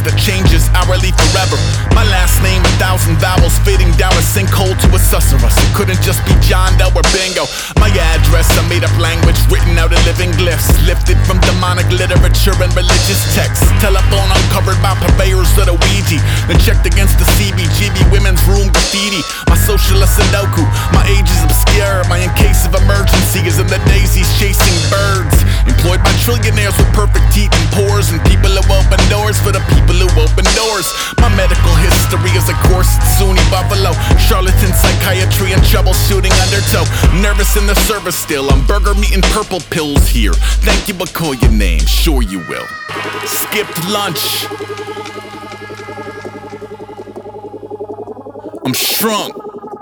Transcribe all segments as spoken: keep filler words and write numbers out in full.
that changes hourly forever. My last name, a thousand vowels fading down a sinkhole to a susurrus. It couldn't just be John Doe or Bingo. My address, a made-up language written out of living glyphs, lifted from demonic literature and religious texts. Telephone uncovered by purveyors of the Ouija, then checked against the C B G B women's room graffiti. My socialist Sudoku, my age is obscure. My in case of emergency is in the daisies chasing birds. Employed by trillionaires with perfect teeth and pores, and people who open doors for the people who open doors. My medical history is a course at SUNY Buffalo, charlatan psychiatry and troubleshooting undertow. Nervous in the service still, I'm burger meat and purple pills here. Thank you, but call your name, sure you will. Skipped lunch. I'm shrunk.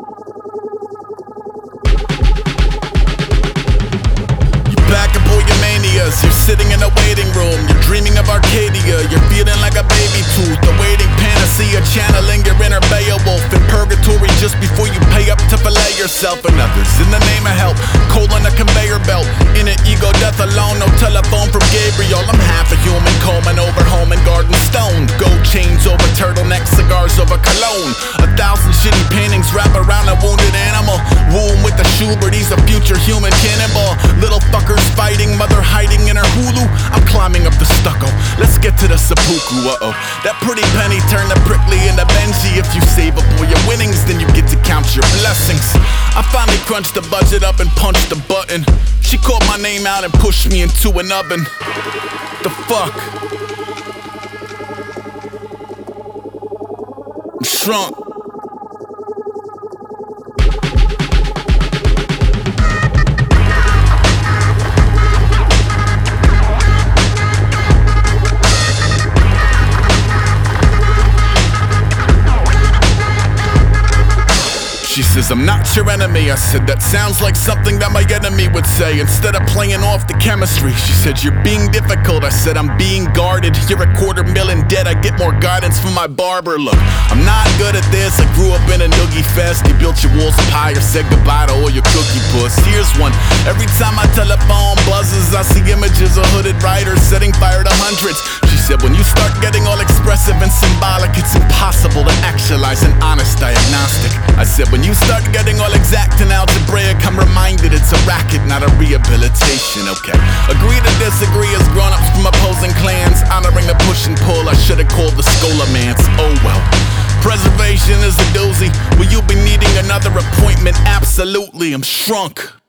Back up all your manias, you're sitting in a waiting room. You're dreaming of Arcadia, you're feeling like a baby tooth. Awaiting panacea, channeling your inner Beowulf. In purgatory just before you pay up to fillet yourself and others. In the name of help, coal on a conveyor belt. In an ego death alone, no telephone from Gabriel. I'm half a human, combing over home and garden stone. Gold chains over turtlenecks, cigars over cologne. A thousand shitty paintings wrap around a wounded animal. Womb with the Schubert, he's a future human cannonball. Little fuckers fighting, mother hiding in her hulu. I'm climbing up the stucco, let's get to the seppuku. Uh-oh, that pretty penny turned the prickly into Benji. If you save up all your winnings, then you get to count your blessings. I finally crunched the budget up and punched the button. She called my name out and pushed me into an oven. The fuck? I'm shrunk. She says, I'm not your enemy. I said, that sounds like something that my enemy would say. Instead of playing off the chemistry, she said, you're being difficult. I said, I'm being guarded. You're a quarter million dead. I get more guidance from my barber. Look, I'm not good at this. I grew up in a noogie fest. You built your walls pie or said goodbye to all your cookie puss. Here's one. Every time my telephone buzzes, I see images of hooded riders setting fire to hundreds. She said, when you start getting all expressive and symbolic, it's impossible to actualize an honest diagnostic. I said, when you start getting all exact and algebraic, I'm reminded it's a racket, not a rehabilitation, okay? Agree to disagree as grown-ups from opposing clans, honoring the push and pull. I should've called the Scolamance, oh well. Preservation is a doozy. Will you be needing another appointment? Absolutely, I'm shrunk.